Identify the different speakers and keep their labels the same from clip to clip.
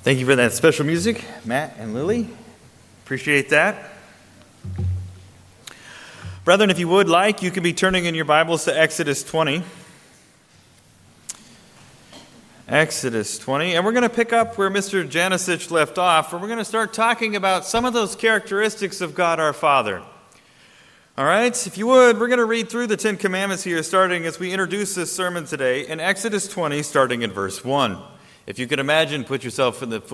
Speaker 1: Thank you for that special music, Matt and Lily. Appreciate that. Brethren, if you would like, you can be turning in your Bibles to Exodus 20. Exodus 20. And we're going to pick up where Mr. Janicic left off, where we're going to start talking about some of those characteristics of God our Father. All right, if you would, we're going to read through the Ten Commandments here, starting as we introduce this sermon today in Exodus 20, starting in verse 1. If you can imagine, put yourself in the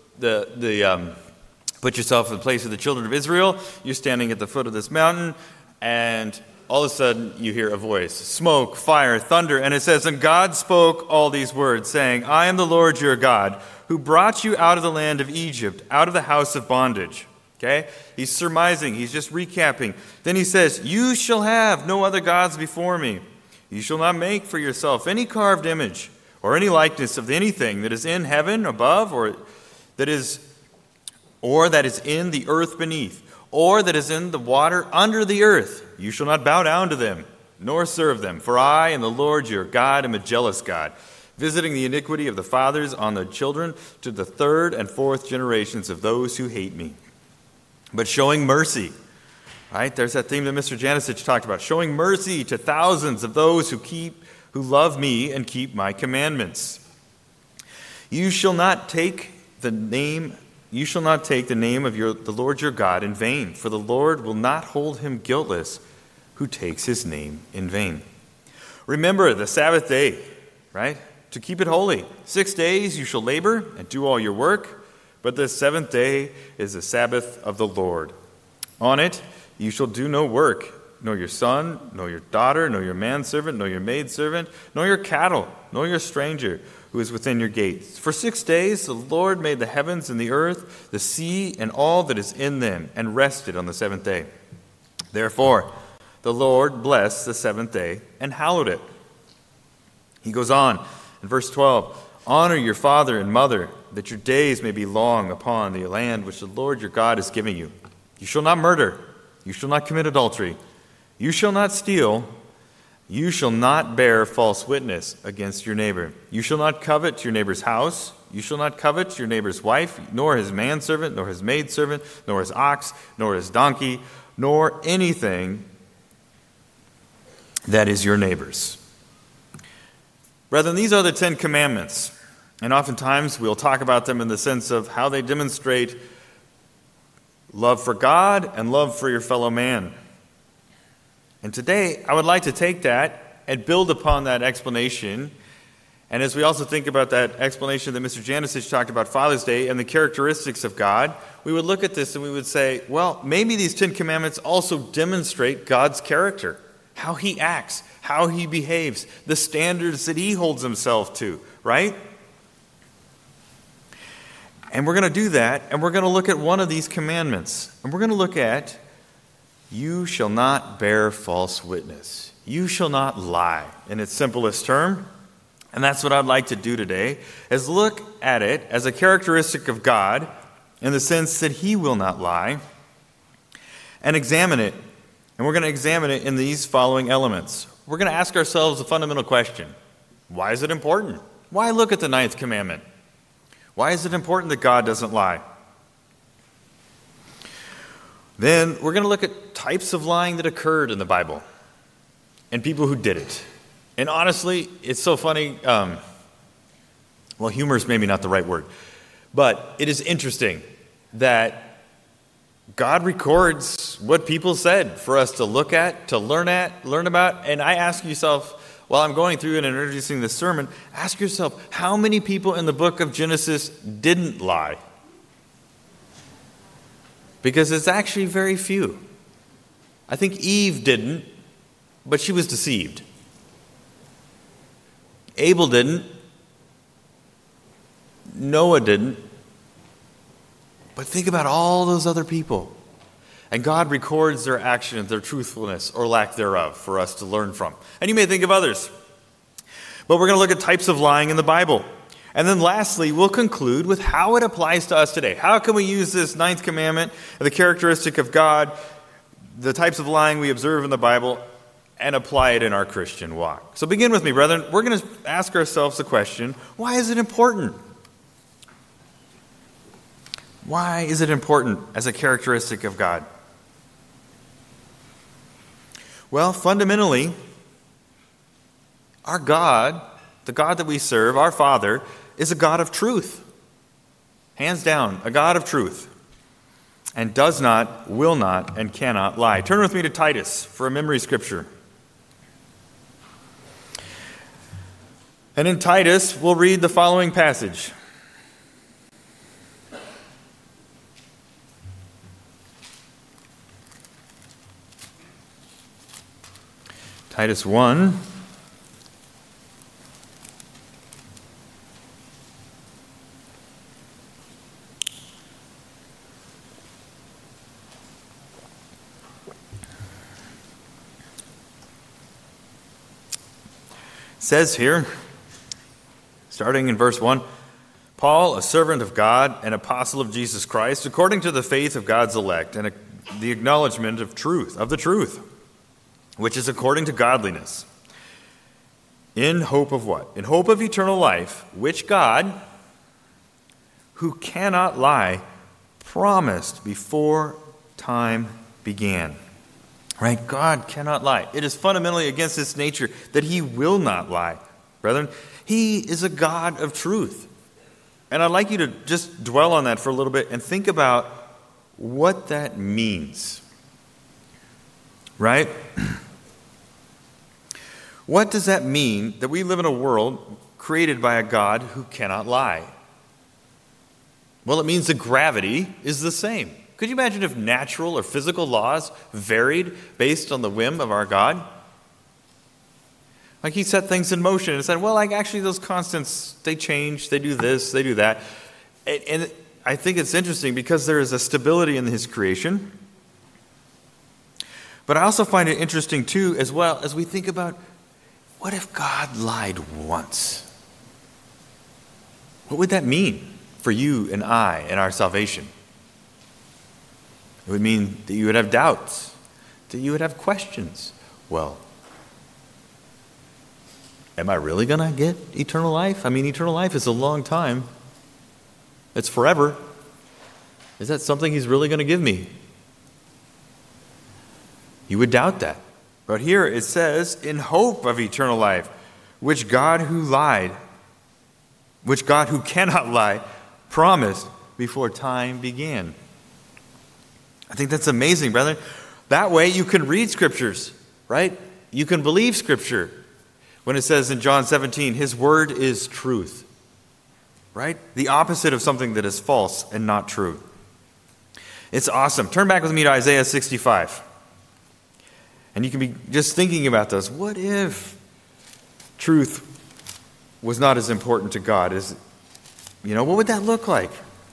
Speaker 1: place of the children of Israel. You're standing at the foot of this mountain, and all of a sudden you hear a voice, smoke, fire, thunder, and it says, "And God spoke all these words, saying, I am the Lord your God, who brought you out of the land of Egypt, out of the house of bondage." Okay? He's surmising, he's just recapping. Then he says, "You shall have no other gods before me. You shall not make for yourself any carved image, or any likeness of anything that is in heaven above, or that is in the earth beneath, or that is in the water under the earth. You shall not bow down to them, nor serve them. For I am the Lord your God, am a jealous God, visiting the iniquity of the fathers on the children to the third and fourth generations of those who hate me, but showing mercy." Right? There's that theme that Mr. Janicic talked about. Showing mercy to thousands of those who love me and keep my commandments. You shall not take the name of the Lord your God in vain, for the Lord will not hold him guiltless who takes his name in vain. Remember the Sabbath day, right? To keep it holy. 6 days you shall labor and do all your work, but the seventh day is the Sabbath of the Lord. On it you shall do no work, nor your son, nor your daughter, nor your manservant, nor your maidservant, nor your cattle, nor your stranger who is within your gates. For 6 days the Lord made the heavens and the earth, the sea, and all that is in them, and rested on the seventh day. Therefore the Lord blessed the seventh day and hallowed it. He goes on in verse 12, "Honor your father and mother, that your days may be long upon the land which the Lord your God is giving you. You shall not murder. You shall not commit adultery. You shall not steal. You shall not bear false witness against your neighbor. You shall not covet your neighbor's house. You shall not covet your neighbor's wife, nor his manservant, nor his maidservant, nor his ox, nor his donkey, nor anything that is your neighbor's." Brethren, these are the Ten Commandments. And oftentimes we'll talk about them in the sense of how they demonstrate love for God and love for your fellow man. And today, I would like to take that and build upon that explanation. And as we also think about that explanation that Mr. Janicic talked about Father's Day and the characteristics of God, we would look at this and we would say, well, maybe these Ten Commandments also demonstrate God's character, how he acts, how he behaves, the standards that he holds himself to, right? And we're going to do that, and we're going to look at one of these commandments. And we're going to look at, "You shall not bear false witness." You shall not lie, in its simplest term. And that's what I'd like to do today, is look at it as a characteristic of God, in the sense that he will not lie, and examine it. And we're going to examine it in these following elements. We're going to ask ourselves a fundamental question. Why is it important? Why look at the ninth commandment? Why is it important that God doesn't lie? Then we're going to look at types of lying that occurred in the Bible and people who did it. And honestly, it's so funny. Humor is maybe not the right word, but it is interesting that God records what people said for us to look at, to learn about. And I ask yourself, while I'm going through and introducing this sermon, ask yourself, how many people in the book of Genesis didn't lie? Because it's actually very few. I think Eve didn't, but she was deceived. Abel didn't. Noah didn't. But think about all those other people. And God records their actions, their truthfulness, or lack thereof, for us to learn from. And you may think of others. But we're going to look at types of lying in the Bible. And then lastly, we'll conclude with how it applies to us today. How can we use this ninth commandment, the characteristic of God, the types of lying we observe in the Bible, and apply it in our Christian walk? So begin with me, brethren. We're going to ask ourselves the question, why is it important? Why is it important as a characteristic of God? Well, fundamentally, our God, the God that we serve, our Father, is a God of truth. Hands down, a God of truth. And does not, will not, and cannot lie. Turn with me to Titus for a memory scripture. And in Titus, we'll read the following passage. Titus 1. Says here, starting in verse 1, Paul, a servant of God, an apostle of Jesus Christ, according to the faith of God's elect, and the acknowledgement of the truth, which is according to godliness, in hope of what? In hope of eternal life, which God, who cannot lie, promised before time began. Right? God cannot lie. It is fundamentally against his nature that he will not lie. Brethren, he is a God of truth. And I'd like you to just dwell on that for a little bit and think about what that means. Right? What does that mean that we live in a world created by a God who cannot lie? Well, it means the gravity is the same. Could you imagine if natural or physical laws varied based on the whim of our God? Like he set things in motion and said, well, like actually those constants, they change, they do this, they do that. And I think it's interesting because there is a stability in his creation. But I also find it interesting too, as well, as we think about, what if God lied once? What would that mean for you and I and our salvation? It would mean that you would have doubts, that you would have questions. Well, am I really going to get eternal life? I mean, eternal life is a long time. It's forever. Is that something he's really going to give me? You would doubt that. But here it says, in hope of eternal life, which God who cannot lie, promised before time began. I think that's amazing, brethren. That way you can read scriptures, right? You can believe scripture. When it says in John 17, his word is truth, right? The opposite of something that is false and not true. It's awesome. Turn back with me to Isaiah 65. And you can be just thinking about this. What if truth was not as important to God as, what would that look like?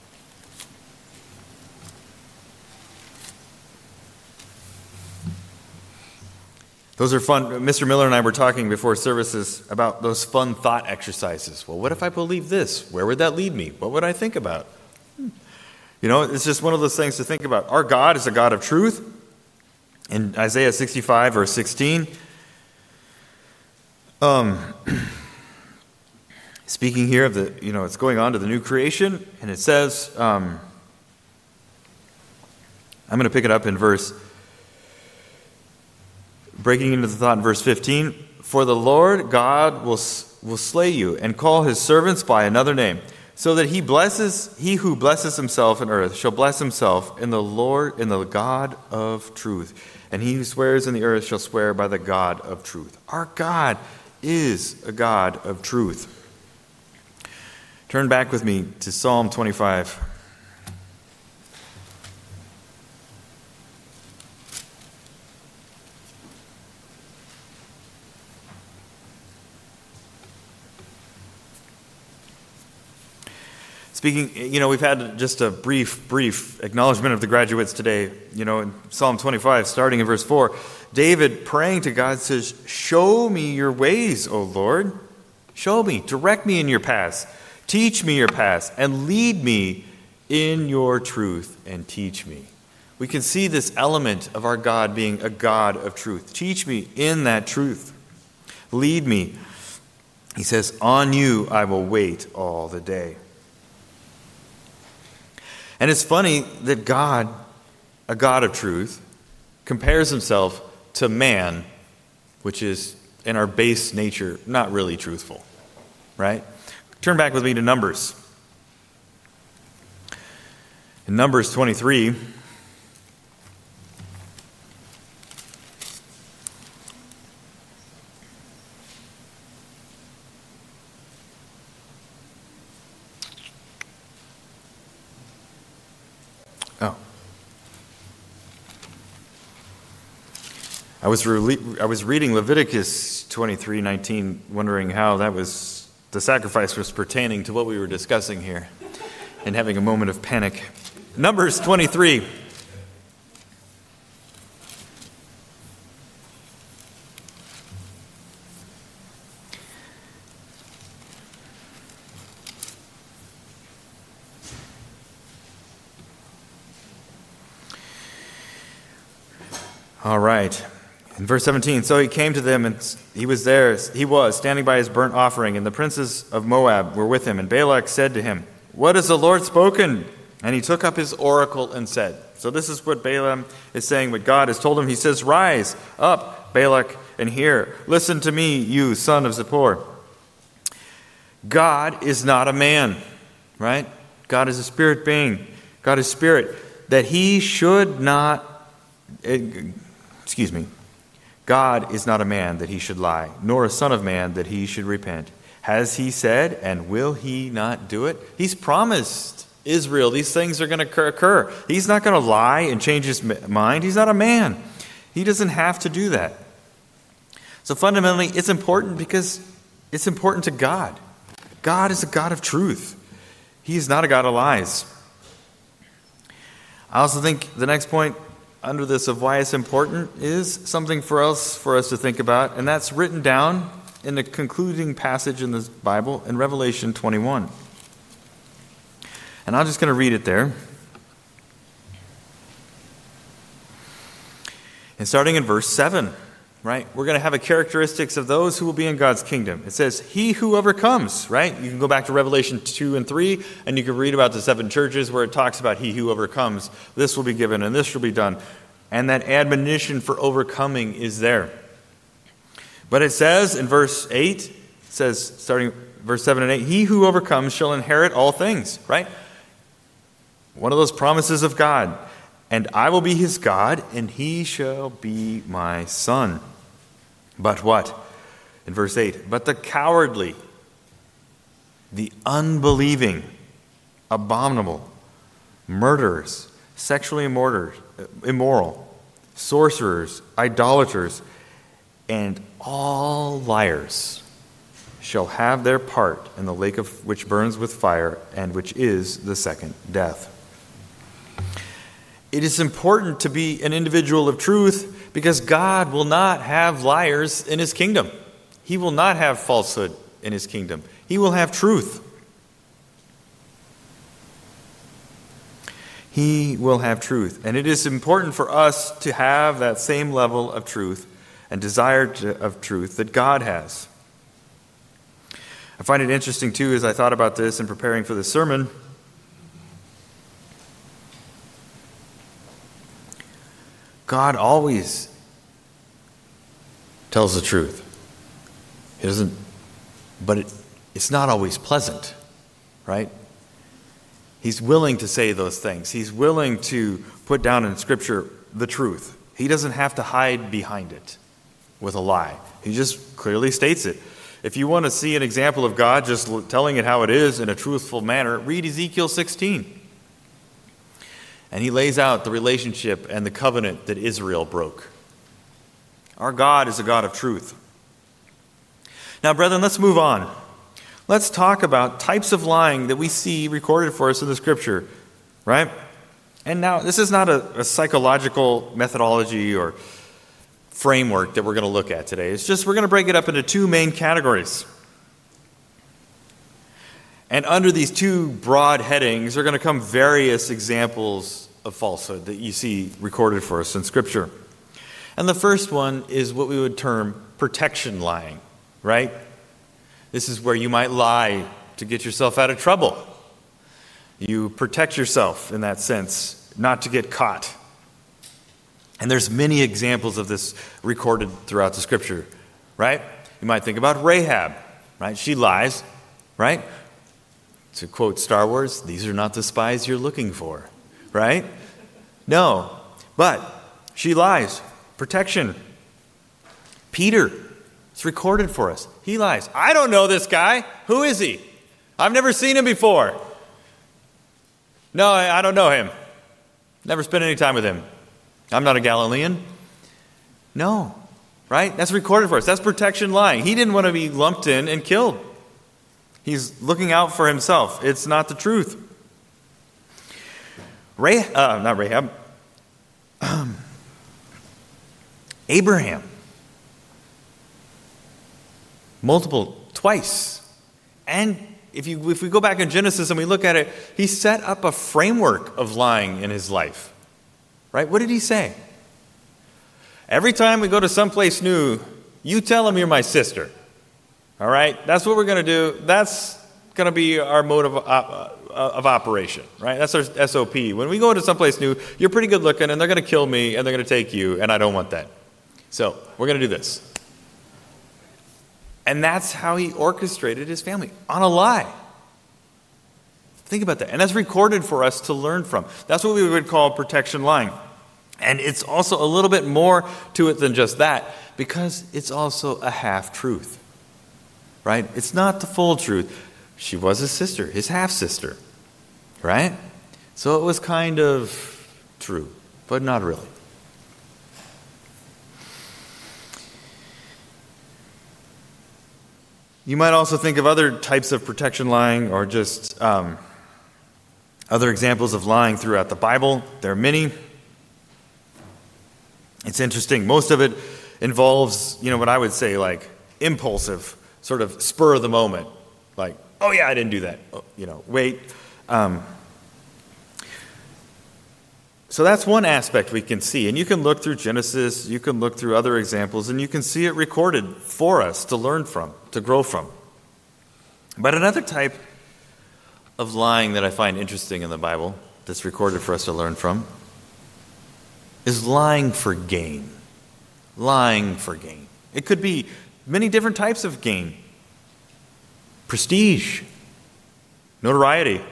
Speaker 1: Those are fun. Mr. Miller and I were talking before services about those fun thought exercises. Well, what if I believe this? Where would that lead me? What would I think about? It's just one of those things to think about. Our God is a God of truth. In Isaiah 65, verse 16, speaking here of it's going on to the new creation, and it says, I'm going to pick it up in breaking into the thought in verse 15, for the Lord God will slay you and call his servants by another name, so that he who blesses himself in earth shall bless himself in the God of truth. And he who swears in the earth shall swear by the God of truth. Our God is a God of truth. Turn back with me to Psalm 25. Speaking, we've had just a brief acknowledgement of the graduates today. In Psalm 25, starting in verse 4, David praying to God says, show me your ways, O Lord. Show me, direct me in your paths. Teach me your paths and lead me in your truth and teach me. We can see this element of our God being a God of truth. Teach me in that truth. Lead me. He says, on you I will wait all the day. And it's funny that God, a God of truth, compares himself to man, which is in our base nature not really truthful, right? Turn back with me to Numbers. In Numbers 23, I was reading Leviticus 23:19, wondering how the sacrifice was pertaining to what we were discussing here, and having a moment of panic. Numbers 23. All right. In verse 17, so he came to them, and he was standing by his burnt offering, and the princes of Moab were with him. And Balak said to him, "What has the Lord spoken?" And he took up his oracle and said, so this is what Balaam is saying, what God has told him. He says, "Rise up, Balak, and hear. Listen to me, you son of Zippor. God is not a man," right? God is a spirit being. God is spirit. "That he should not, God is not a man that he should lie, nor a son of man that he should repent. Has he said, and will he not do it?" He's promised Israel these things are going to occur. He's not going to lie and change his mind. He's not a man. He doesn't have to do that. So fundamentally, it's important because it's important to God. God is a God of truth. He is not a God of lies. I also think the next point under this of why it's important is something for us to think about, and that's written down in the concluding passage in the Bible in Revelation 21. And I'm just going to read it there. And starting in verse 7, right? We're going to have a characteristics of those who will be in God's kingdom. It says, "He who overcomes," right? You can go back to Revelation 2 and 3, and you can read about the 7 churches where it talks about he who overcomes. This will be given, and this shall be done. And that admonition for overcoming is there. But it says in verse 8, it says, starting verse 7 and 8, "He who overcomes shall inherit all things," right? One of those promises of God. "And I will be his God, and he shall be my son." But what? In verse 8, "But the cowardly, the unbelieving, abominable, murderers, sexually immoral, sorcerers, idolaters, and all liars shall have their part in the lake of which burns with fire, and which is the second death." It is important to be an individual of truth because God will not have liars in his kingdom. He will not have falsehood in his kingdom. He will have truth. He will have truth. And it is important for us to have that same level of truth and desire of truth that God has. I find it interesting, too, as I thought about this in preparing for the sermon, God always tells the truth. He doesn't, but it's not always pleasant, right? He's willing to say those things. He's willing to put down in Scripture the truth. He doesn't have to hide behind it with a lie. He just clearly states it. If you want to see an example of God just telling it how it is in a truthful manner, read Ezekiel 16. And he lays out the relationship and the covenant that Israel broke. Our God is a God of truth. Now, brethren, let's move on. Let's talk about types of lying that we see recorded for us in the Scripture, right? And now, this is not a psychological methodology or framework that we're going to look at today. It's just we're going to break it up into 2 main categories. And under these 2 broad headings are going to come various examples of falsehood that you see recorded for us in Scripture. And the first one is what we would term protection lying, right? This is where you might lie to get yourself out of trouble. You protect yourself in that sense, not to get caught. And there's many examples of this recorded throughout the scripture, right? You might think about Rahab, right? She lies, right? To quote Star Wars, these are not the spies you're looking for, right? No, but she lies. Protection. Peter, it's recorded for us. He lies. I don't know this guy. Who is he? I've never seen him before. No, I don't know him. Never spent any time with him. I'm not a Galilean. No, right? That's recorded for us. That's protection lying. He didn't want to be lumped in and killed. He's looking out for himself. It's not the truth. Not Rahab. Abraham. Twice. And if we go back in Genesis and we look at it, he set up a framework of lying in his life. Right? What did he say? Every time we go to someplace new, you tell them you're my sister. All right? That's what we're going to do. That's going to be our mode of operation. Right? That's our SOP. When we go to someplace new, you're pretty good looking, and they're going to kill me, and they're going to take you, and I don't want that. So we're going to do this. And that's how he orchestrated his family, on a lie. Think about that. And that's recorded for us to learn from. That's what we would call protection lying. And it's also a little bit more to it than just that, because it's also a half-truth. Right? It's not the full truth. She was his sister, his half-sister. Right? So it was kind of true, but not really. You might also think of other types of protection lying, or just other examples of lying throughout the Bible. There are many. It's interesting. Most of it involves, what I would say, like impulsive, sort of spur of the moment. Like, oh yeah, I didn't do that. Wait. So that's one aspect we can see. And you can look through Genesis, you can look through other examples, and you can see it recorded for us to learn from, to grow from. But another type of lying that I find interesting in the Bible, that's recorded for us to learn from, is lying for gain. Lying for gain. It could be many different types of gain. Prestige, notoriety.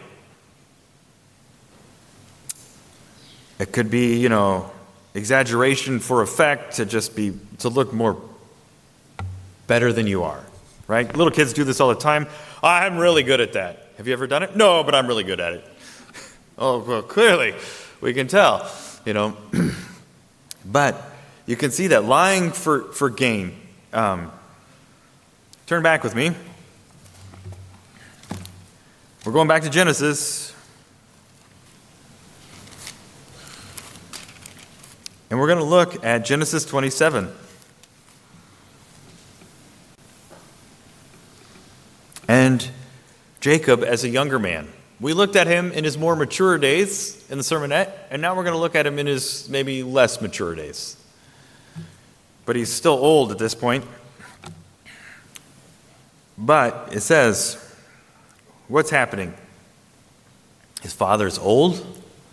Speaker 1: It could be, exaggeration for effect, to look more better than you are, right? Little kids do this all the time. I'm really good at that. Have you ever done it? No, but I'm really good at it. Oh, well, clearly, we can tell, But you can see that lying for gain. Turn back with me. We're going back to Genesis. And we're going to look at Genesis 27. And Jacob as a younger man. We looked at him in his more mature days in the sermonette, and now we're going to look at him in his maybe less mature days. But he's still old at this point. But it says, what's happening? His father's old.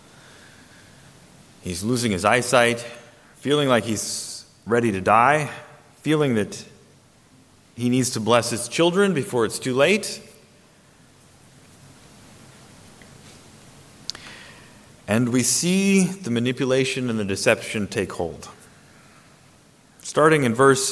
Speaker 1: He's losing his eyesight, feeling like he's ready to die, feeling that he needs to bless his children before it's too late. And we see the manipulation and the deception take hold. Starting in verse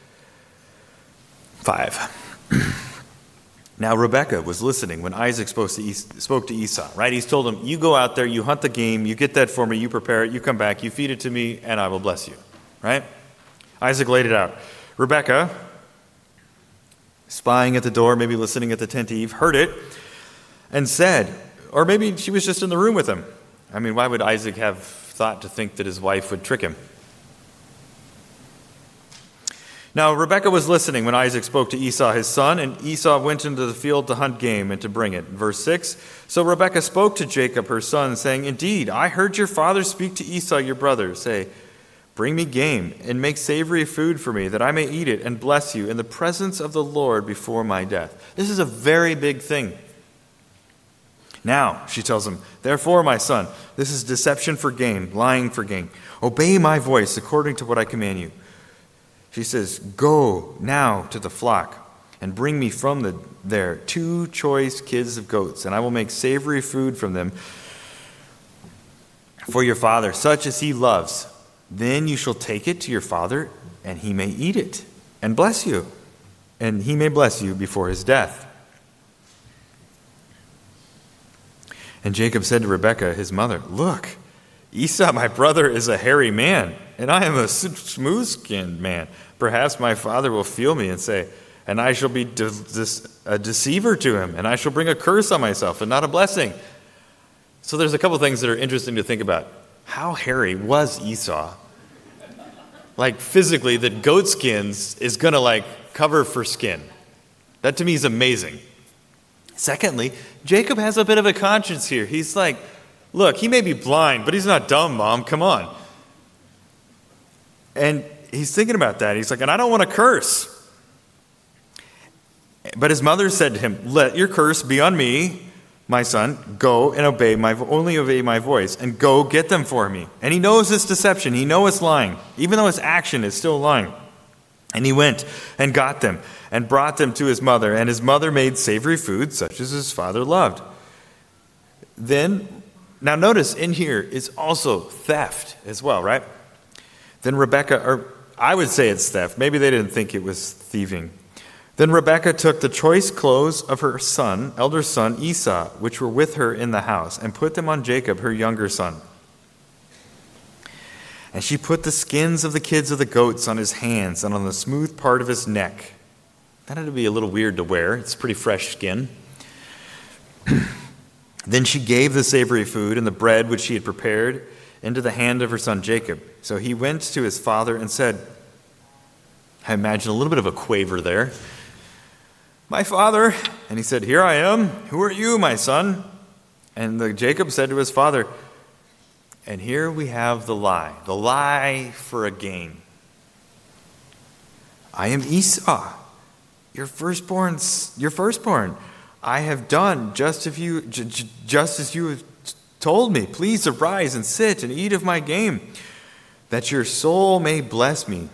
Speaker 1: 5. Now Rebekah was listening when Isaac spoke to Esau, right? He's told him, you go out there, you hunt the game, you get that for me, you prepare it, you come back, you feed it to me, and I will bless you, right? Isaac laid it out. Rebekah, spying at the door, maybe listening at the tent eve, heard it and said, or maybe she was just in the room with him. I mean, why would Isaac have thought to think that his wife would trick him? Now, Rebekah was listening when Isaac spoke to Esau, his son, and Esau went into the field to hunt game and to bring it. Verse 6, so Rebekah spoke to Jacob, her son, saying, indeed, I heard your father speak to Esau, your brother, say, bring me game and make savory food for me, that I may eat it and bless you in the presence of the Lord before my death. This is a very big thing. Now, she tells him, therefore, my son, this is deception for gain, lying for gain. Obey my voice according to what I command you. She says, go now to the flock and bring me from there 2 choice kids of goats, and I will make savory food from them for your father, such as he loves. Then you shall take it to your father, and he may eat it and bless you, and he may bless you before his death. And Jacob said to Rebekah, his mother, look, Esau, my brother, is a hairy man, and I am a smooth-skinned man. Perhaps my father will feel me and say, and I shall be a deceiver to him, and I shall bring a curse on myself and not a blessing. So there's a couple things that are interesting to think about. How hairy was Esau? Like physically, that goat skins is going to cover for skin. That to me is amazing. Secondly, Jacob has a bit of a conscience here. He's like, look, he may be blind, but he's not dumb, Mom. Come on. And he's thinking about that. He's like, and I don't want to curse. But his mother said to him, let your curse be on me, my son. Go and only obey my voice, and go get them for me. And he knows it's deception. He knows it's lying, even though his action is still lying. And he went and got them and brought them to his mother. And his mother made savory food, such as his father loved. Now notice in here is also theft as well, right? Then Rebekah, or I would say it's theft. Maybe they didn't think it was thieving. Then Rebekah took the choice clothes of her elder son Esau, which were with her in the house, and put them on Jacob, her younger son. And she put the skins of the kids of the goats on his hands and on the smooth part of his neck. That had to be a little weird to wear. It's pretty fresh skin. Then she gave the savory food and the bread which she had prepared into the hand of her son Jacob. So he went to his father and said, I imagine a little bit of a quaver there. My father. And he said, here I am. Who are you, my son? And Jacob said to his father, and here we have the lie for a gain. I am Esau, your firstborn. I have done just as you have told me. Please arise and sit and eat of my game, that your soul may bless me.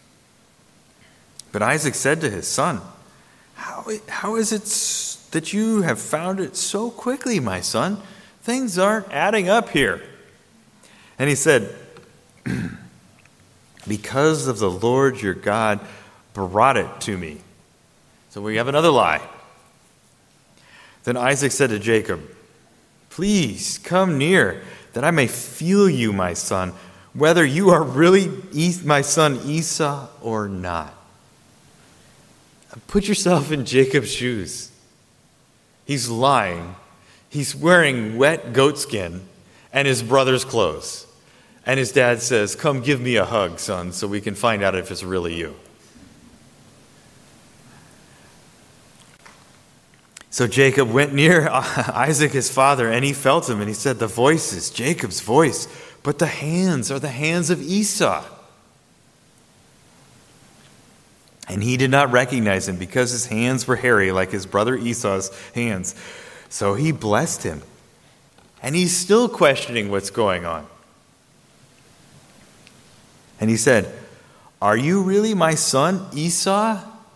Speaker 1: But Isaac said to his son, how is it that you have found it so quickly, my son? Things aren't adding up here. And he said, because of the Lord your God brought it to me. So we have another lie. Then Isaac said to Jacob, please come near, that I may feel you, my son, whether you are really my son Esau or not. Put yourself in Jacob's shoes. He's lying. He's wearing wet goatskin and his brother's clothes. And his dad says, come give me a hug, son, so we can find out if it's really you. So Jacob went near Isaac, his father, and he felt him, and he said, the voice is Jacob's voice, but the hands are the hands of Esau. And he did not recognize him because his hands were hairy like his brother Esau's hands. So he blessed him. And he's still questioning what's going on. And he said, are you really my son Esau?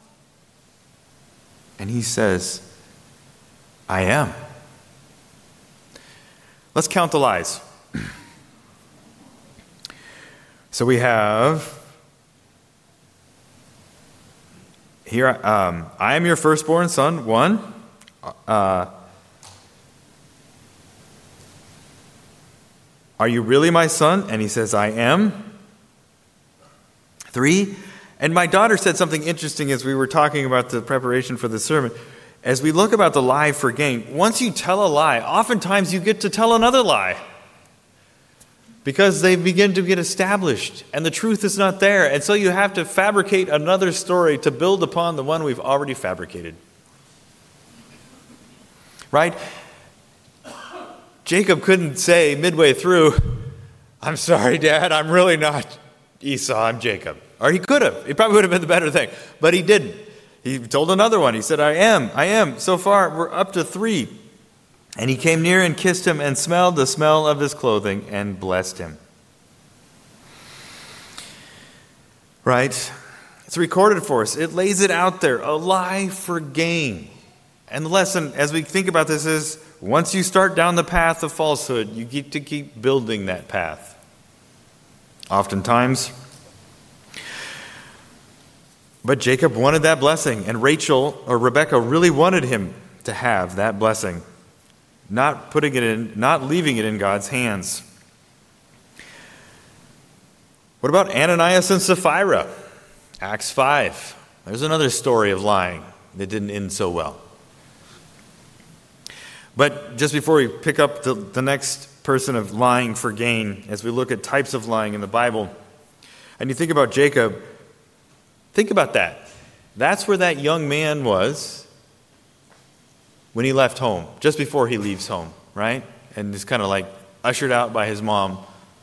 Speaker 1: And he says, I am. Let's count the lies. So we have here, I am your firstborn son, 1. Are you really my son? And he says, I am. 3, and my daughter said something interesting as we were talking about the preparation for the sermon. As we look about the lie for gain, once you tell a lie, oftentimes you get to tell another lie. Because they begin to get established, and the truth is not there. And so you have to fabricate another story to build upon the one we've already fabricated. Right? Jacob couldn't say midway through, I'm sorry, Dad, I'm really not Esau, I'm Jacob. Or he could have. It probably would have been the better thing. But he didn't. He told another one. He said, I am. So far, we're up to 3. And he came near and kissed him and smelled the smell of his clothing and blessed him. Right? It's recorded for us. It lays it out there. A lie for gain. And the lesson, as we think about this, is once you start down the path of falsehood, you get to keep building that path. Oftentimes. But Jacob wanted that blessing, and Rebekah really wanted him to have that blessing. Not leaving it in God's hands. What about Ananias and Sapphira? Acts 5. There's another story of lying that didn't end so well. But just before we pick up the next person of lying for gain, as we look at types of lying in the Bible, and you think about Jacob, think about that. That's where that young man was when he left home, just before he leaves home, right? And is kind of like ushered out by his mom.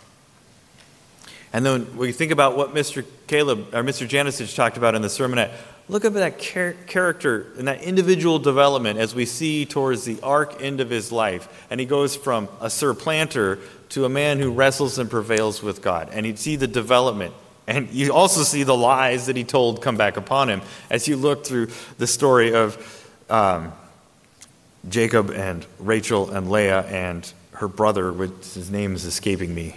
Speaker 1: And then when you think about what Mr. Janisich talked about in the sermonette, look at that character and that individual development as we see towards the arc end of his life. And he goes from a supplanter to a man who wrestles and prevails with God. And you see the development. And you also see the lies that he told come back upon him as you look through the story of Jacob and Rachel and Leah and her brother, which his name is escaping me.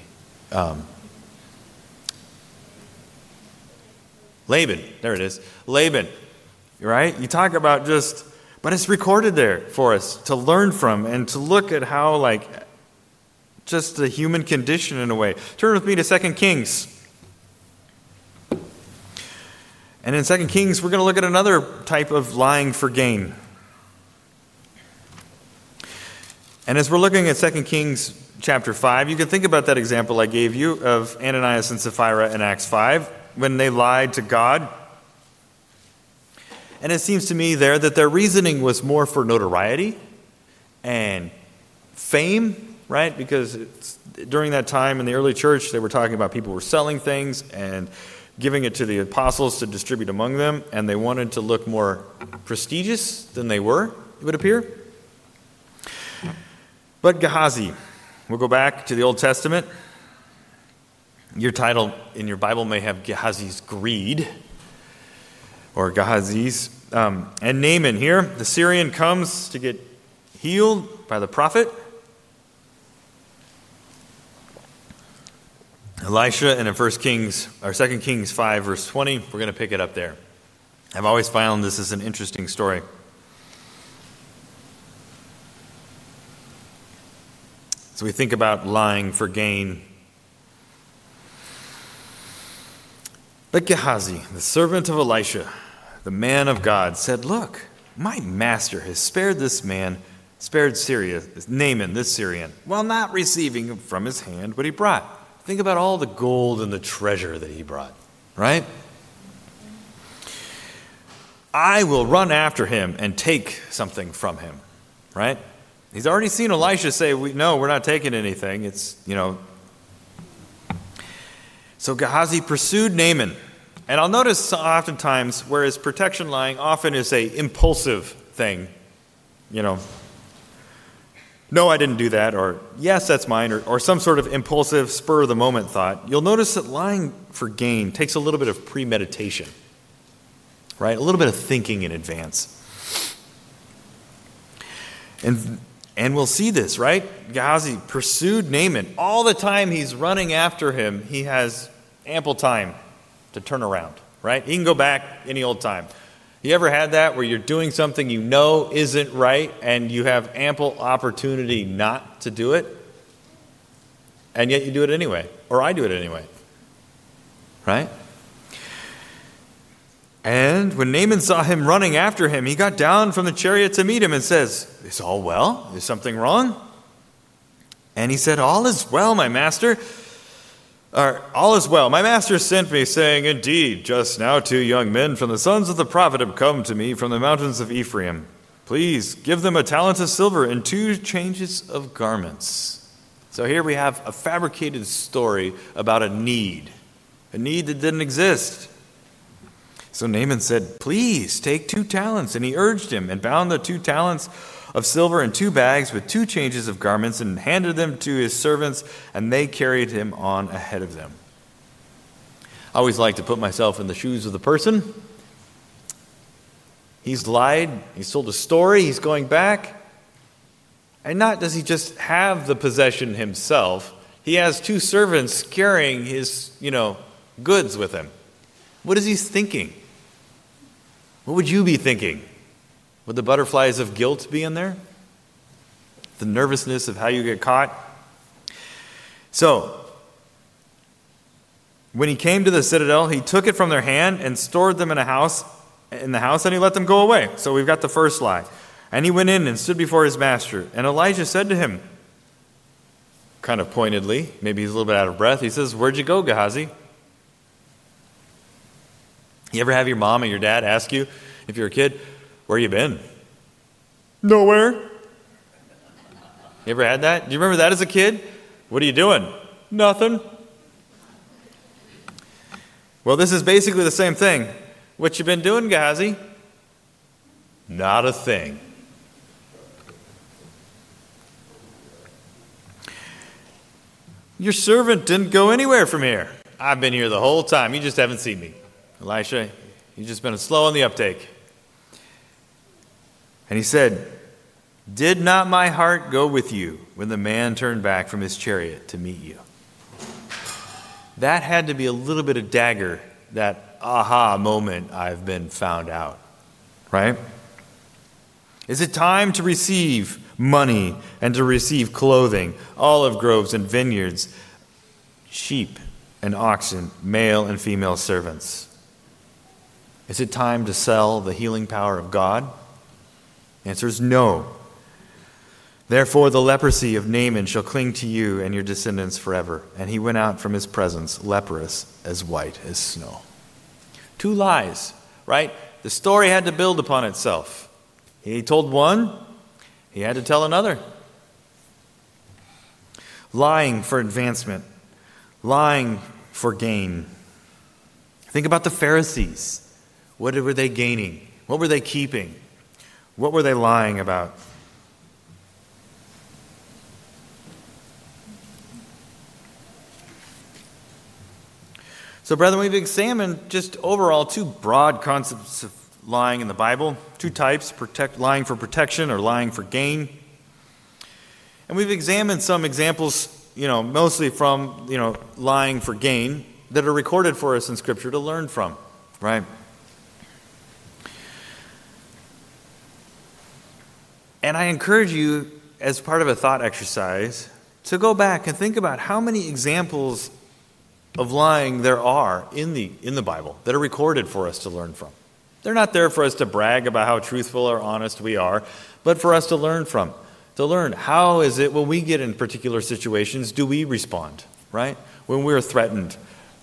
Speaker 1: Laban, there it is. Laban, right? You talk about but it's recorded there for us to learn from and to look at how, just the human condition in a way. Turn with me to 2 Kings. And in 2 Kings, we're going to look at another type of lying for gain. And as we're looking at 2 Kings chapter 5, you can think about that example I gave you of Ananias and Sapphira in Acts 5. When they lied to God. And it seems to me there that their reasoning was more for notoriety and fame, right? Because during that time in the early church, they were talking about people were selling things and giving it to the apostles to distribute among them, and they wanted to look more prestigious than they were, it would appear. But Gehazi, we'll go back to the Old Testament. Your title in your Bible may have Gehazi's greed, or Gehazi's. And Naaman here, the Syrian, comes to get healed by the prophet. Elisha, and in 2 Kings 5, verse 20, we're going to pick it up there. I've always found this is an interesting story. So we think about lying for gain. But Gehazi, the servant of Elisha, the man of God, said, "Look, my master has spared Naaman, this Syrian, while not receiving from his hand what he brought." Think about all the gold and the treasure that he brought, right? "I will run after him and take something from him," right? He's already seen Elisha say, "No, we're not taking anything." So Gehazi pursued Naaman. And I'll notice oftentimes, whereas protection lying often is a impulsive thing, no, I didn't do that, or yes, that's mine, or some sort of impulsive, spur-of-the-moment thought, you'll notice that lying for gain takes a little bit of premeditation, right? A little bit of thinking in advance. And we'll see this, right? Gehazi pursued Naaman. All the time he's running after him, he has ample time to turn around, right? He can go back any old time. You ever had that where you're doing something you know isn't right and you have ample opportunity not to do it, and yet you do it anyway, or I do it anyway, right? And when Naaman saw him running after him, he got down from the chariot to meet him and says, "Is all well? Is something wrong?" And he said, "All is well, my master. All is well. My master sent me, saying, 'Indeed, just now 2 young men from the sons of the prophet have come to me from the mountains of Ephraim. Please give them a talent of silver and 2 changes of garments.'" So here we have a fabricated story about a need that didn't exist. So Naaman said, "Please take 2 talents. And he urged him and bound the 2 talents of silver and 2 bags with 2 changes of garments, and handed them to his servants, and they carried him on ahead of them. I always like to put myself in the shoes of the person. He's lied, he's told a story, he's going back. And not does he just have the possession himself, he has 2 servants carrying his, goods with him. What is he thinking? What would you be thinking? Would the butterflies of guilt be in there? The nervousness of how you get caught? So, when he came to the citadel, he took it from their hand and stored them in the house, and he let them go away. So we've got the first lie. And he went in and stood before his master. And Elijah said to him, kind of pointedly, maybe he's a little bit out of breath, he says, "Where'd you go, Gehazi?" You ever have your mom or your dad ask you, if you're a kid, "Where you been?" "Nowhere." You ever had that? Do you remember that as a kid? "What are you doing?" "Nothing." Well, this is basically the same thing. "What you been doing, Gehazi?" "Not a thing." "Your servant didn't go anywhere from here. I've been here the whole time. You just haven't seen me." "Elisha, you've just been slow on the uptake." And he said, "Did not my heart go with you when the man turned back from his chariot to meet you?" That had to be a little bit of dagger, that aha moment, "I've been found out." Right? Is it time to receive money and to receive clothing, olive groves and vineyards, sheep and oxen, male and female servants? Is it time to sell the healing power of God? The answer is no. "Therefore the leprosy of Naaman shall cling to you and your descendants forever." And he went out from his presence, leprous, as white as snow. 2 lies, right? The story had to build upon itself. He told one, he had to tell another. Lying for advancement, lying for gain. Think about the Pharisees. What were they gaining? What were they keeping? What were they lying about? So, brethren, we've examined just overall 2 broad concepts of lying in the Bible. 2 types, lying for protection or lying for gain. And we've examined some examples, mostly from, lying for gain that are recorded for us in Scripture to learn from, right? And I encourage you, as part of a thought exercise, to go back and think about how many examples of lying there are in the Bible that are recorded for us to learn from. They're not there for us to brag about how truthful or honest we are, but for us to learn from. To learn how is it when we get in particular situations, do we respond, right? When we're threatened,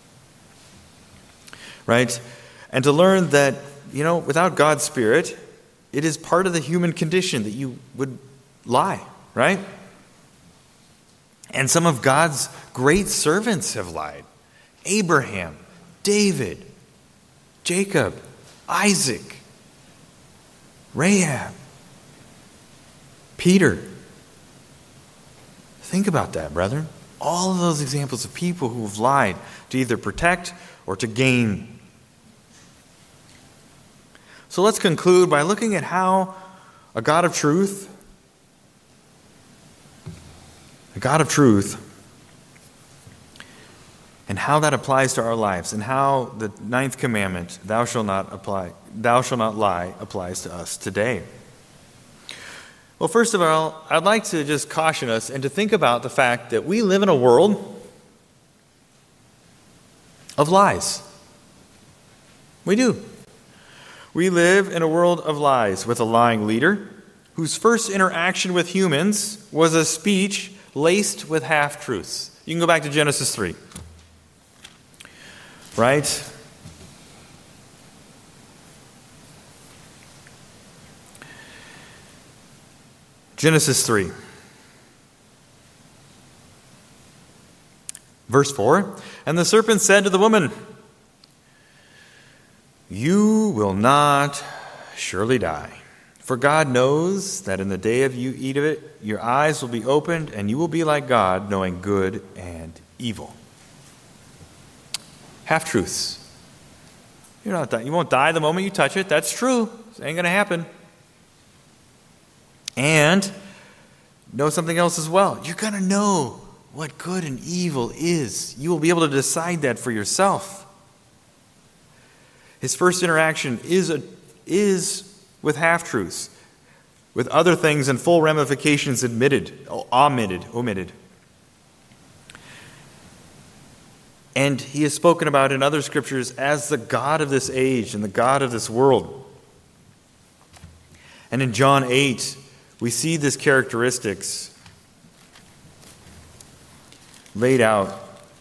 Speaker 1: right? And to learn that, without God's Spirit, it is part of the human condition that you would lie, right? And some of God's great servants have lied. Abraham, David, Jacob, Isaac, Rahab, Peter. Think about that, brethren. All of those examples of people who have lied to either protect or to gain. So let's conclude by looking at how a God of truth, and how that applies to our lives, and how the 9th commandment, thou shalt not lie, applies to us today. Well, first of all, I'd like to just caution us and to think about the fact that we live in a world of lies. We do. We live in a world of lies with a lying leader whose first interaction with humans was a speech laced with half-truths. You can go back to Genesis 3. Right? Genesis 3. Verse 4. And the serpent said to the woman, "You will not surely die. For God knows that in the day of you eat of it, your eyes will be opened, and you will be like God, knowing good and evil. Half-truths. You won't die the moment you touch it. That's true. It ain't going to happen. And know something else as well. You're going to know what good and evil is. You will be able to decide that for yourself. His first interaction is with half-truths, with other things and full ramifications omitted. And he is spoken about in other scriptures as the God of this age and the God of this world. And in John 8, we see these characteristics laid out.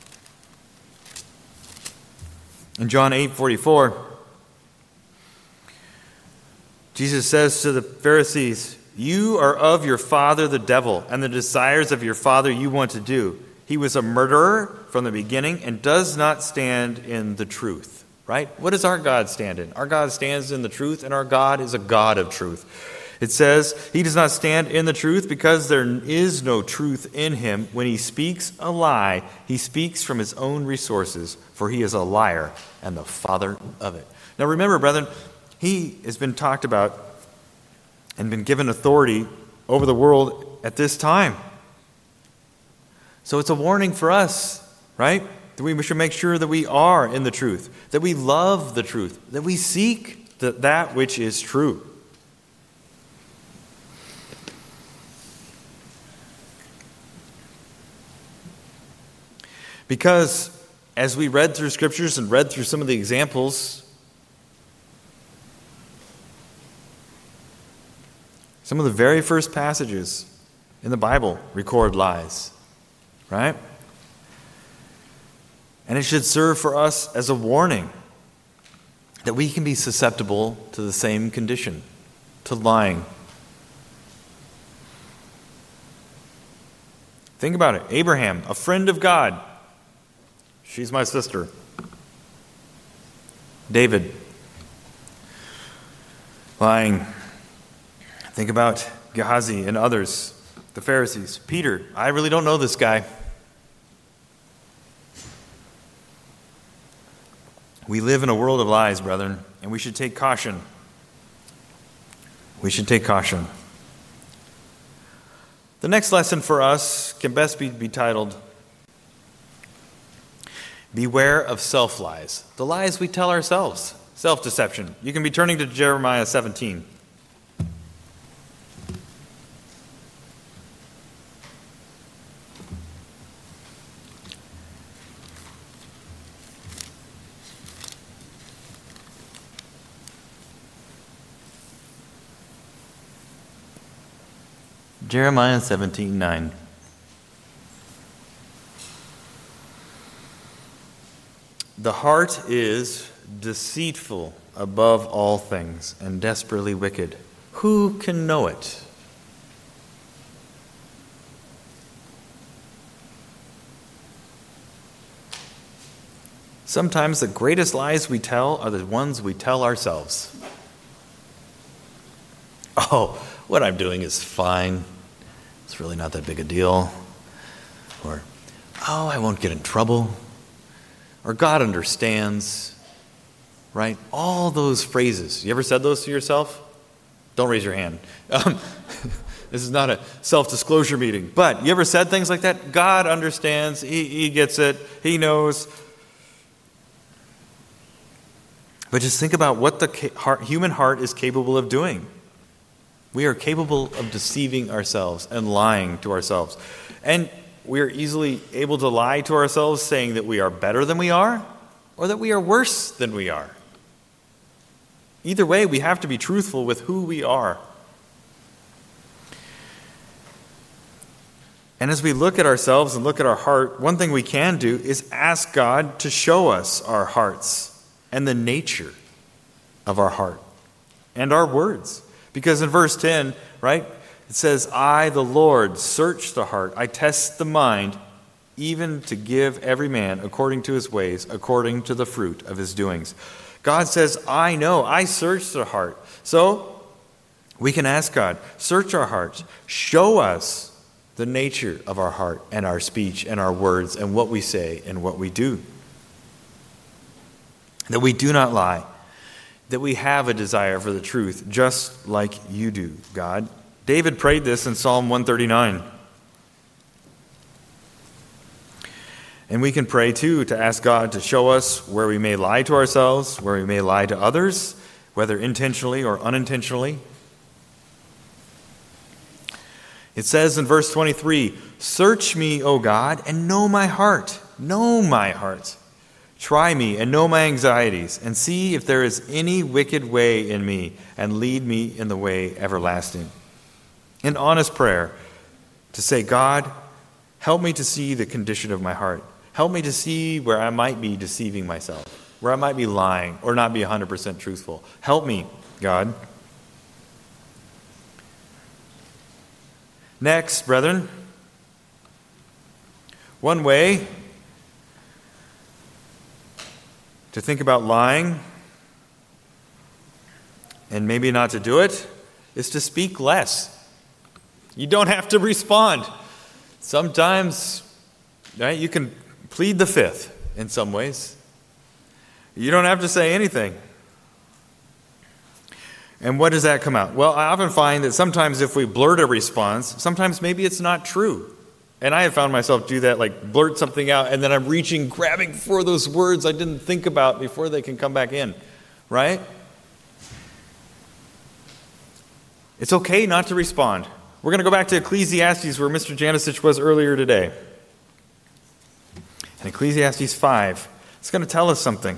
Speaker 1: In John 8:44, Jesus says to the Pharisees, "You are of your father the devil, and the desires of your father you want to do. He was a murderer from the beginning and does not stand in the truth." Right? What does our God stand in? Our God stands in the truth, and our God is a God of truth. It says, "He does not stand in the truth because there is no truth in him. When he speaks a lie, he speaks from his own resources, for he is a liar and the father of it." Now remember, brethren, he has been talked about and been given authority over the world at this time. So it's a warning for us, right? That we should make sure that we are in the truth, that we love the truth, that we seek that which is true. Because as we read through scriptures and read through some of the examples, some of the very first passages in the Bible record lies, right? And it should serve for us as a warning that we can be susceptible to the same condition, to lying. Think about it. Abraham, a friend of God. She's my sister. David, lying. Think about Gehazi and others, the Pharisees. Peter, I really don't know this guy. We live in a world of lies, brethren, and we should take caution. We should take caution. The next lesson for us can best be titled, "Beware of self-lies," the lies we tell ourselves, self-deception. You can be turning to Jeremiah 17. Jeremiah 17:9. "The heart is deceitful above all things and desperately wicked. Who can know it?" Sometimes the greatest lies we tell are the ones we tell ourselves. "Oh, what I'm doing is fine. It's really not that big a deal." Or, "Oh, I won't get in trouble." Or, "God understands." Right? All those phrases. You ever said those to yourself? Don't raise your hand. This is not a self-disclosure meeting. But you ever said things like that? God understands. He gets it. He knows. But just think about what the human heart is capable of doing. We are capable of deceiving ourselves and lying to ourselves. And we are easily able to lie to ourselves saying that we are better than we are or that we are worse than we are. Either way, we have to be truthful with who we are. And as we look at ourselves and look at our heart, one thing we can do is ask God to show us our hearts and the nature of our heart and our words. Because in verse 10, right, it says, "I, the Lord, search the heart. I test the mind, even to give every man according to his ways, according to the fruit of his doings." God says, "I know. I search the heart." So We can ask God, search our hearts, show us the nature of our heart and our speech and our words and what we say and what we do. That we do not lie, that we have a desire for the truth, just like you do, God. David prayed this in Psalm 139. And we can pray too to ask God to show us where we may lie to ourselves, where we may lie to others, whether intentionally or unintentionally. It says in verse 23, "Search me, O God, and know my heart. Know my heart. Try me and know my anxieties, and see if there is any wicked way in me, and lead me in the way everlasting." An honest prayer to say, God, help me to see the condition of my heart. Help me to see where I might be deceiving myself, where I might be lying or not be 100% truthful. Help me, God. Next, brethren, one way to think about lying, and maybe not to do it, is to speak less. You don't have to respond. Sometimes, right, you can plead the fifth in some ways. You don't have to say anything. And what does that come out? Well, I often find that sometimes if we blurt a response, sometimes maybe it's not true. And I have found myself do that, like blurt something out, and then I'm reaching, grabbing for those words I didn't think about before they can come back in, right? It's okay not to respond. We're going to go back to Ecclesiastes, where Mr. Janicic was earlier today. In Ecclesiastes 5, it's going to tell us something.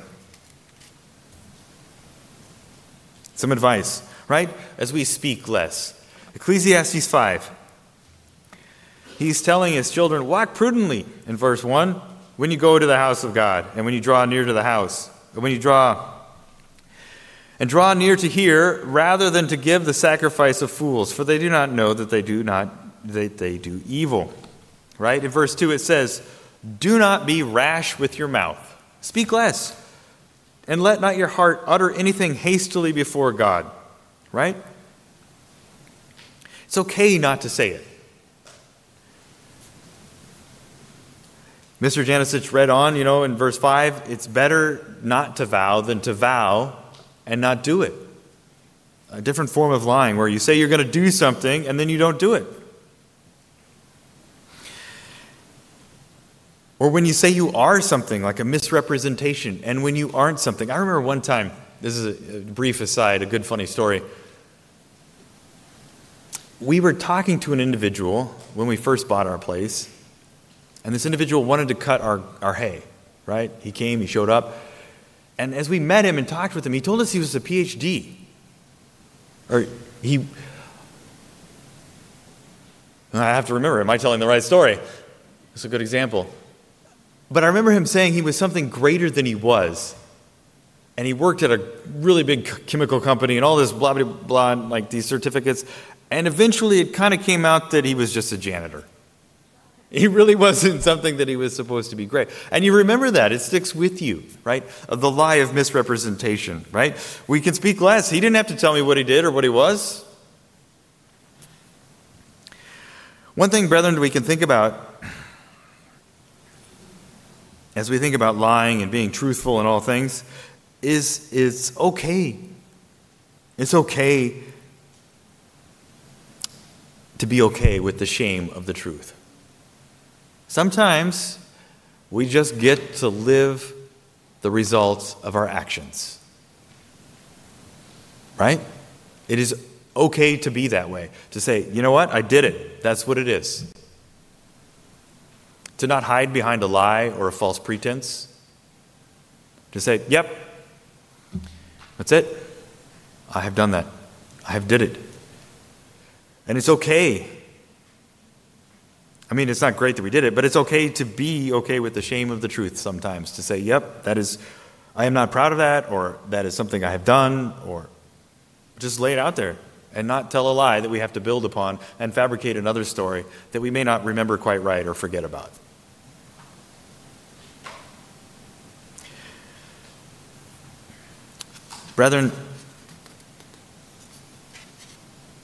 Speaker 1: Some advice, right? As we speak less. Ecclesiastes 5. He's telling his children, walk prudently, in verse 1, when you go to the house of God, and when you draw near to the house, and when you draw near to hear, rather than to give the sacrifice of fools, for they do not know that they do evil. Right? In verse 2 it says, do not be rash with your mouth. Speak less. And let not your heart utter anything hastily before God. Right? It's okay not to say it. Mr. Janicic read on, in verse 5, it's better not to vow than to vow and not do it. A different form of lying where you say you're going to do something and then you don't do it. Or when you say you are something, like a misrepresentation, and when you aren't something. I remember one time, this is a brief aside, a good funny story. We were talking to an individual when we first bought our place, and this individual wanted to cut our hay, right? He came, he showed up, and as we met him and talked with him, he told us he was a PhD. I have to remember, am I telling the right story? That's a good example. But I remember him saying he was something greater than he was. And he worked at a really big chemical company and all this blah, blah, blah, like these certificates. And eventually it kind of came out that he was just a janitor. He really wasn't something that he was supposed to be great. And you remember that. It sticks with you, right? The lie of misrepresentation, right? We can speak less. He didn't have to tell me what he did or what he was. One thing, brethren, we can think about as we think about lying and being truthful in all things is it's okay. It's okay to be okay with the shame of the truth. Sometimes we just get to live the results of our actions. Right? It is okay to be that way. To say, you know what? I did it. That's what it is. To not hide behind a lie or a false pretense. To say, yep, that's it. I have done that. I have did it. And it's okay. I mean, it's not great that we did it, but it's okay to be okay with the shame of the truth sometimes. To say, yep, I am not proud of that, or that is something I have done, or just lay it out there and not tell a lie that we have to build upon and fabricate another story that we may not remember quite right or forget about. Brethren,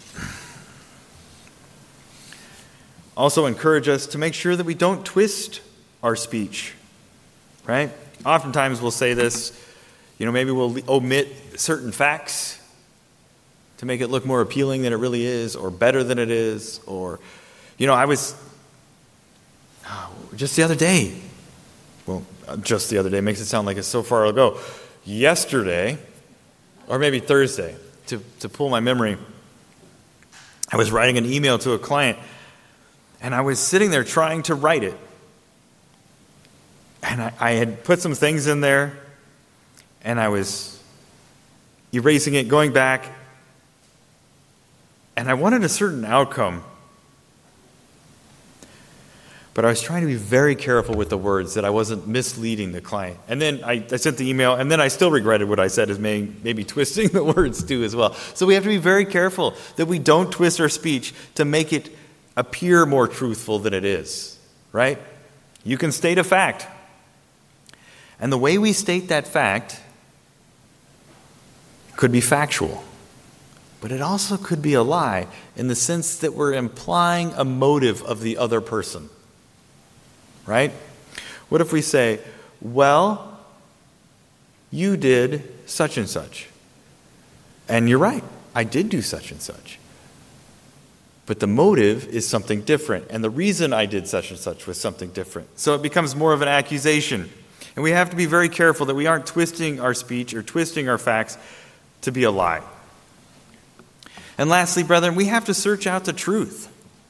Speaker 1: also encourage us to make sure that we don't twist our speech, right? Oftentimes we'll say this, maybe we'll omit certain facts to make it look more appealing than it really is, or better than it is, or, I was, just the other day makes it sound like it's so far ago. Yesterday, or maybe Thursday, to pull my memory, I was writing an email to a client, and I was sitting there trying to write it. And I had put some things in there, and I was erasing it, going back, and I wanted a certain outcome. But I was trying to be very careful with the words, that I wasn't misleading the client. And then I sent the email, and then I still regretted what I said as maybe twisting the words too as well. So we have to be very careful that we don't twist our speech to make it appear more truthful than it is, right? You can state a fact. And the way we state that fact could be factual. But it also could be a lie in the sense that we're implying a motive of the other person. Right? What if we say, well, you did such and such. And you're right, I did do such and such. But the motive is something different. And the reason I did such and such was something different. So it becomes more of an accusation. And we have to be very careful that we aren't twisting our speech or twisting our facts to be a lie. And lastly, brethren, we have to search out the truth.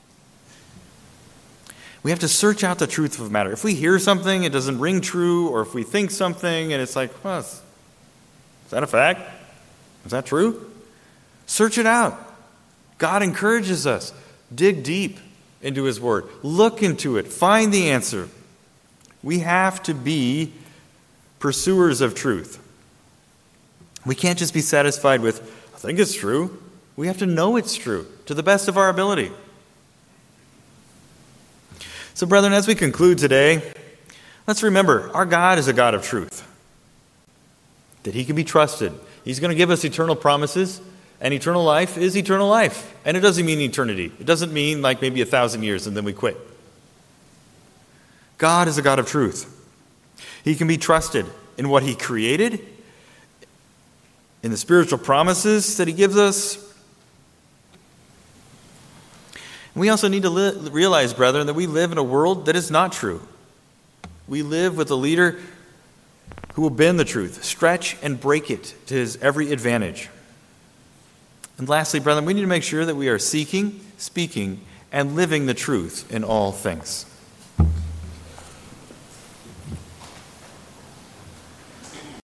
Speaker 1: We have to search out the truth of the matter. If we hear something, it doesn't ring true, or if we think something and it's like, is that a fact? Is that true? Search it out. God encourages us. Dig deep into His Word. Look into it. Find the answer. We have to be pursuers of truth. We can't just be satisfied with, I think it's true. We have to know it's true to the best of our ability. So, brethren, as we conclude today, let's remember our God is a God of truth, that He can be trusted. He's going to give us eternal promises, and eternal life is eternal life. And it doesn't mean eternity. It doesn't mean like maybe 1,000 years and then we quit. God is a God of truth. He can be trusted in what He created, in the spiritual promises that He gives us. We also need to realize, brethren, that we live in a world that is not true. We live with a leader who will bend the truth, stretch and break it to his every advantage. And lastly, brethren, we need to make sure that we are seeking, speaking, and living the truth in all things.